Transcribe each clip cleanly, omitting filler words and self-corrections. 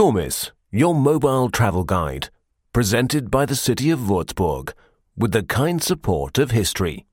Tormis, your mobile travel guide, presented by the city of Würzburg, with the kind support of history.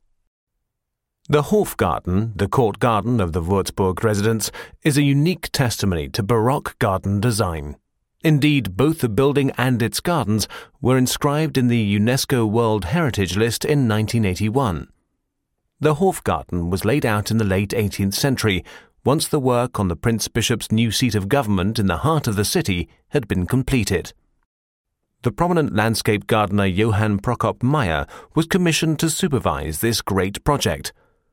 The Hofgarten, the court garden of the Würzburg residence, is a unique testimony to Baroque garden design. Indeed, both the building and its gardens were inscribed in the UNESCO World Heritage List in 1981. The Hofgarten was laid out in the late 18th century, once the work on the Prince Bishop's new seat of government in the heart of the city had been completed. The prominent landscape gardener Johann Prokop Meyer was commissioned to supervise this great project.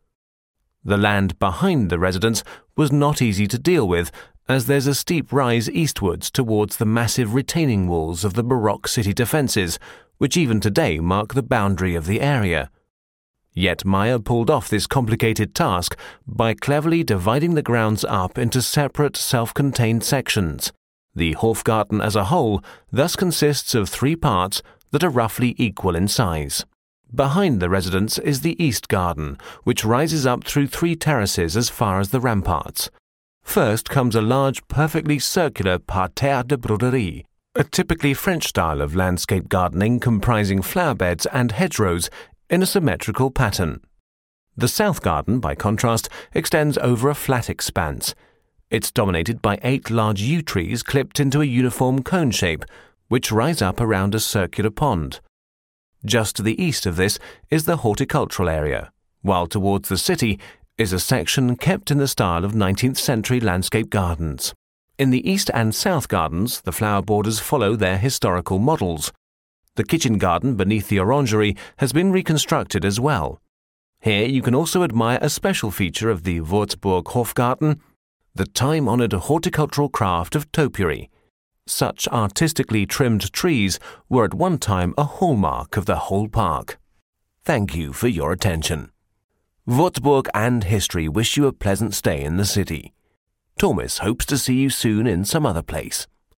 The land behind the residence was not easy to deal with, as there's a steep rise eastwards towards the massive retaining walls of the Baroque city defences, which even today mark the boundary of the area. Yet Meyer pulled off this complicated task by cleverly dividing the grounds up into separate self-contained sections. The Hofgarten as a whole thus consists of 3 parts that are roughly equal in size. Behind the residence is the East Garden, which rises up through 3 terraces as far as the ramparts. First comes a large, perfectly circular parterre de broderie, a typically French style of landscape gardening comprising flower beds and hedgerows in a symmetrical pattern. The South Garden, by contrast, extends over a flat expanse. It's dominated by 8 large yew trees clipped into a uniform cone shape, which rise up around a circular pond. Just to the east of this is the horticultural area, while towards the city is a section kept in the style of 19th century landscape gardens. In the East and South Gardens, the flower borders follow their historical models. The kitchen garden beneath the orangery has been reconstructed as well. Here you can also admire a special feature of the Würzburg Hofgarten, the time-honoured horticultural craft of topiary. Such artistically trimmed trees were at one time a hallmark of the whole park. Thank you for your attention. Würzburg and history wish you a pleasant stay in the city. Tormis hopes to see you soon in some other place.